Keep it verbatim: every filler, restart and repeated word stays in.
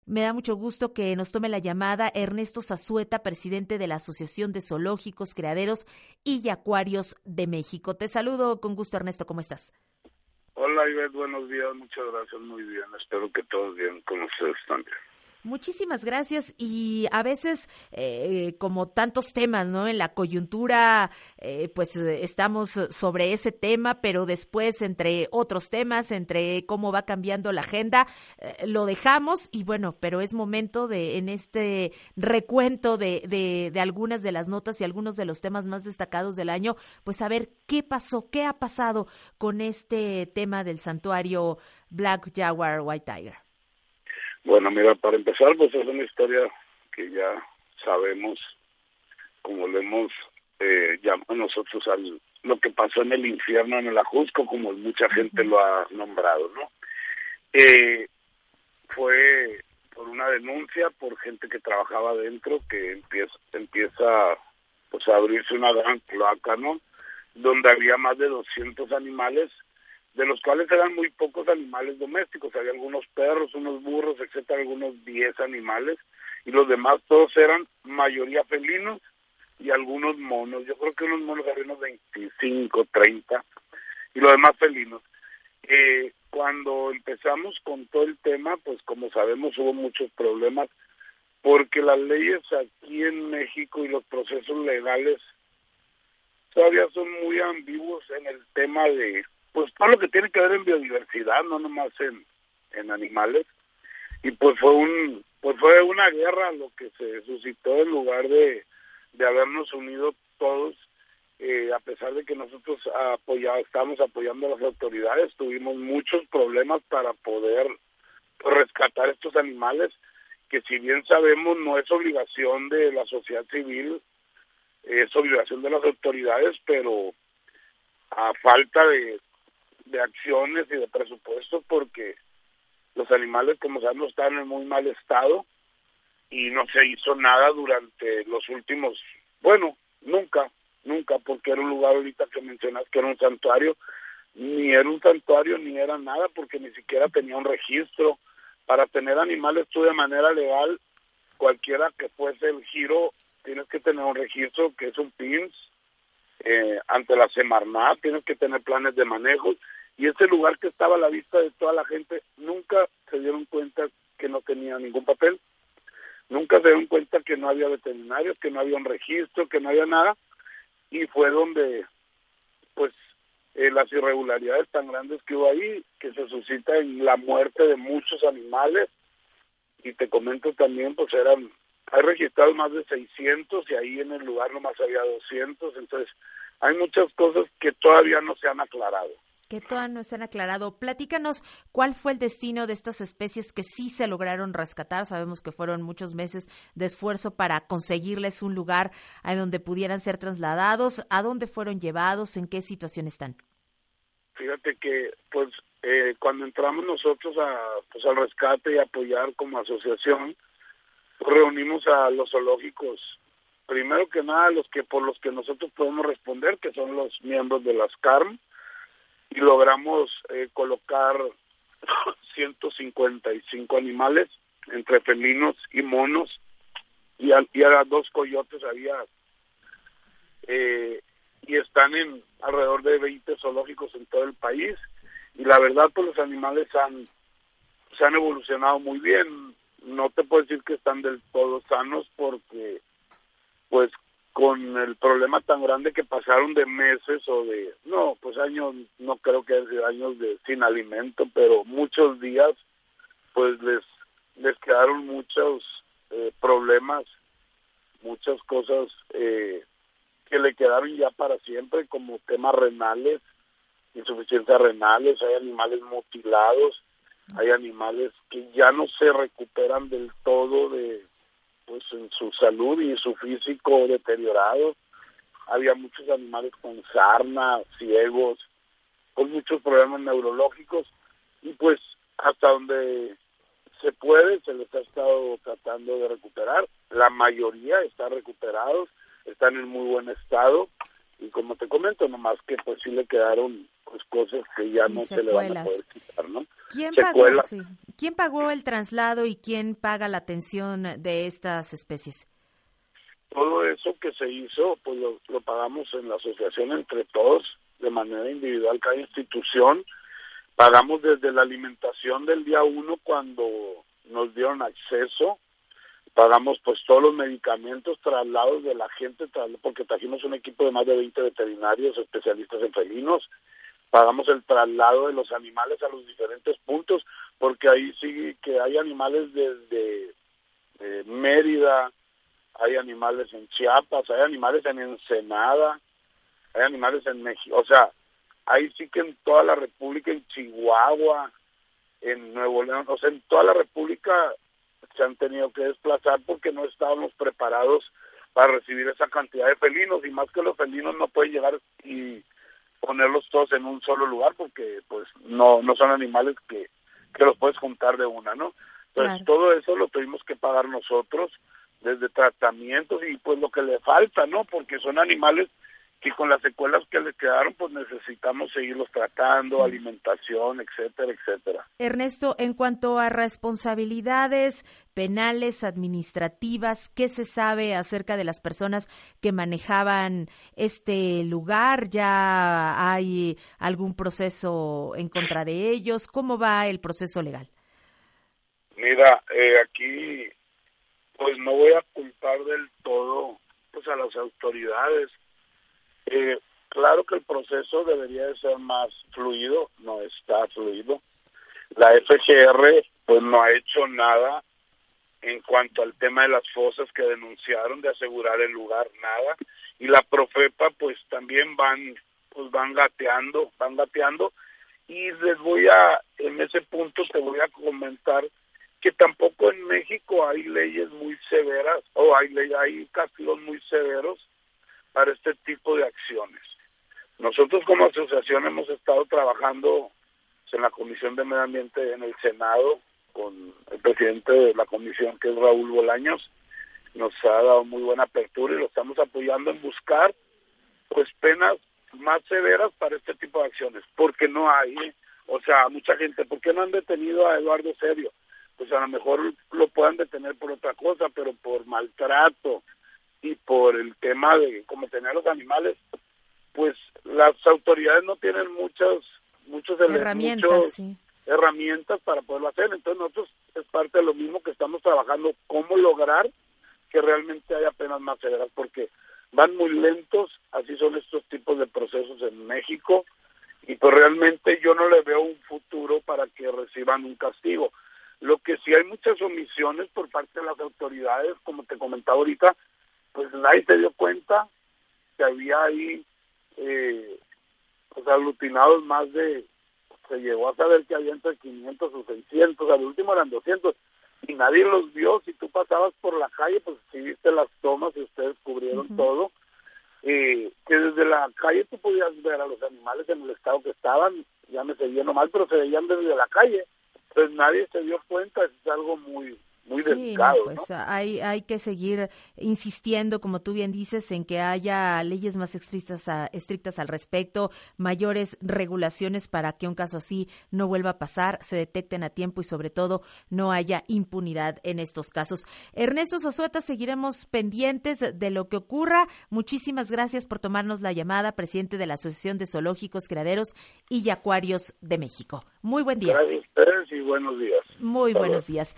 Me da mucho gusto que nos tome la llamada Ernesto Zazueta, presidente de la Asociación de Zoológicos, Criaderos y Yacuarios de México. Te saludo con gusto, Ernesto, ¿cómo estás? Hola, Ivette, buenos días, muchas gracias, muy bien, espero que todos bien con ustedes también. Muchísimas gracias y a veces, eh, como tantos temas, ¿no? En la coyuntura, eh, pues eh, estamos sobre ese tema, pero después entre otros temas, entre cómo va cambiando la agenda, eh, lo dejamos y bueno, pero es momento de, en este recuento de, de, de algunas de las notas y algunos de los temas más destacados del año, pues saber qué pasó, qué ha pasado con este tema del santuario Black Jaguar White Tiger. Bueno, mira, para empezar, pues es una historia que ya sabemos, como le hemos eh, llamado nosotros al lo que pasó en el infierno, en el Ajusco, como mucha gente lo ha nombrado, ¿no? Eh, fue por una denuncia por gente que trabajaba adentro, que empieza, empieza pues a abrirse una gran cloaca, ¿no? Donde había más de doscientos animales, de los cuales eran muy pocos animales domésticos, había algunos perros, unos burros, etcétera, algunos diez animales, y los demás todos eran mayoría felinos y algunos monos, yo creo que unos monos había unos veinticinco, treinta, y los demás felinos. Eh, cuando empezamos con todo el tema, pues como sabemos hubo muchos problemas, porque las leyes aquí en México y los procesos legales todavía son muy ambiguos en el tema de pues todo lo que tiene que ver en biodiversidad, no nomás en, en animales, y pues fue un pues fue una guerra lo que se suscitó en lugar de, de habernos unido todos, eh, a pesar de que nosotros apoya, estábamos apoyando a las autoridades, tuvimos muchos problemas para poder pues, rescatar estos animales, que si bien sabemos no es obligación de la sociedad civil, es obligación de las autoridades, pero a falta de de acciones y de presupuesto, porque los animales, como sabemos, están en muy mal estado y no se hizo nada durante los últimos, bueno, nunca, nunca, porque era un lugar ahorita que mencionas que era un santuario, ni era un santuario ni era nada, porque ni siquiera tenía un registro. Para tener animales tú de manera legal, cualquiera que fuese el giro, tienes que tener un registro que es un P I N S, eh, ante la Semarnat, tienes que tener planes de manejo. Y ese lugar que estaba a la vista de toda la gente, nunca se dieron cuenta que no tenía ningún papel, nunca se dieron cuenta que no había veterinarios, que no había un registro, que no había nada, y fue donde, pues, eh, las irregularidades tan grandes que hubo ahí, que se suscita en la muerte de muchos animales, y te comento también, pues eran, hay registrados más de seiscientos, y ahí en el lugar nomás había doscientos, entonces hay muchas cosas que todavía no se han aclarado. Que todavía no se han aclarado. Platícanos cuál fue el destino de estas especies que sí se lograron rescatar. Sabemos que fueron muchos meses de esfuerzo para conseguirles un lugar a donde pudieran ser trasladados. ¿A dónde fueron llevados? ¿En qué situación están? Fíjate que, pues, eh, cuando entramos nosotros a, pues, al rescate y apoyar como asociación, pues, reunimos a los zoológicos, primero que nada los que por los que nosotros podemos responder, que son los miembros de las C A R M, y logramos eh, colocar ciento cincuenta y cinco animales entre felinos y monos, y a, y a dos coyotes había, eh, y están en alrededor de veinte zoológicos en todo el país, y la verdad pues los animales han se han evolucionado muy bien. No te puedo decir que están del todo sanos, porque pues con el problema tan grande que pasaron de meses o de, no, pues años, no creo que haya años de sin alimento, pero muchos días, pues les les quedaron muchos eh, problemas, muchas cosas eh, que le quedaron ya para siempre, como temas renales, insuficiencias renales, hay animales mutilados, hay animales que ya no se recuperan del todo de pues en su salud y en su físico deteriorado. Había muchos animales con sarna, ciegos, con muchos problemas neurológicos, y pues hasta donde se puede se les ha estado tratando de recuperar. La mayoría están recuperados, están en muy buen estado, y como te comento, nomás que pues sí le quedaron pues cosas que ya sí, no secuelas. se le van a poder quitar, ¿no? ¿Quién Secuelas. pagó? Sí. ¿Quién pagó el traslado y quién paga la atención de estas especies? Todo eso que se hizo, pues lo, lo pagamos en la asociación entre todos, de manera individual, cada institución. Pagamos desde la alimentación del día uno cuando nos dieron acceso, pagamos pues todos los medicamentos, traslados de la gente, porque trajimos un equipo de más de veinte veterinarios especialistas en felinos, pagamos el traslado de los animales a los diferentes puntos, porque ahí sí que hay animales desde de Mérida, hay animales en Chiapas, hay animales en Ensenada, hay animales en México, o sea, ahí sí que en toda la República, en Chihuahua, en Nuevo León, o sea, en toda la República se han tenido que desplazar porque no estábamos preparados para recibir esa cantidad de felinos, y más que los felinos no pueden llegar y ponerlos todos en un solo lugar porque pues no no son animales que, que los puedes juntar de una, ¿no? Entonces claro, todo eso lo tuvimos que pagar nosotros, desde tratamientos y pues lo que le falta, ¿no? Porque son animales que con las secuelas que le quedaron, pues necesitamos seguirlos tratando, sí, alimentación, etcétera, etcétera. Ernesto, en cuanto a responsabilidades penales, administrativas, ¿qué se sabe acerca de las personas que manejaban este lugar? ¿Ya hay algún proceso en contra de ellos? ¿Cómo va el proceso legal? Mira, eh, aquí pues no voy a culpar del todo pues a las autoridades. Eh, claro que el proceso debería de ser más fluido, no está fluido. La F G R pues no ha hecho nada en cuanto al tema de las fosas que denunciaron, de asegurar el lugar, nada. Y la Profepa pues también van pues van gateando, van gateando. Y les voy a, en ese punto te voy a comentar que tampoco en México hay leyes muy severas o hay ley, hay castigos muy severos para este tipo de acciones. Nosotros como asociación hemos estado trabajando en la Comisión de Medio Ambiente en el Senado con el presidente de la comisión, que es Raúl Bolaños. Nos ha dado muy buena apertura y lo estamos apoyando en buscar pues penas más severas para este tipo de acciones, porque no hay, o sea, mucha gente, ¿por qué no han detenido a Eduardo Serio? Pues a lo mejor lo puedan detener por otra cosa, pero por maltrato y por el tema de cómo tener los animales, pues las autoridades no tienen muchas muchos herramientas, muchos sí. herramientas para poderlo hacer. Entonces nosotros es parte de lo mismo que estamos trabajando, cómo lograr que realmente haya penas más severas, porque van muy lentos, así son estos tipos de procesos en México, y pues realmente yo no le veo un futuro para que reciban un castigo. Lo que sí hay muchas omisiones por parte de las autoridades, como te comentaba ahorita, pues nadie se dio cuenta que había ahí eh, pues aglutinados más de, se llegó a saber que había entre quinientos o seiscientos, al último eran doscientos, y nadie los vio. Si tú pasabas por la calle, pues si viste las tomas y ustedes cubrieron uh-huh. todo, eh, que desde la calle tú podías ver a los animales en el estado que estaban, ya me se veía nomás, pero se veían desde la calle, pues nadie se dio cuenta. Es algo muy muy sí, delicado, no, pues ¿no? hay hay que seguir insistiendo, como tú bien dices, en que haya leyes más estrictas a, estrictas al respecto, mayores regulaciones para que un caso así no vuelva a pasar, se detecten a tiempo y sobre todo no haya impunidad en estos casos. Ernesto Zazueta, seguiremos pendientes de lo que ocurra. Muchísimas gracias por tomarnos la llamada, presidente de la Asociación de Zoológicos, Criaderos y Yacuarios de México. Muy buen día. Gracias a ustedes y buenos días. Muy buenos días.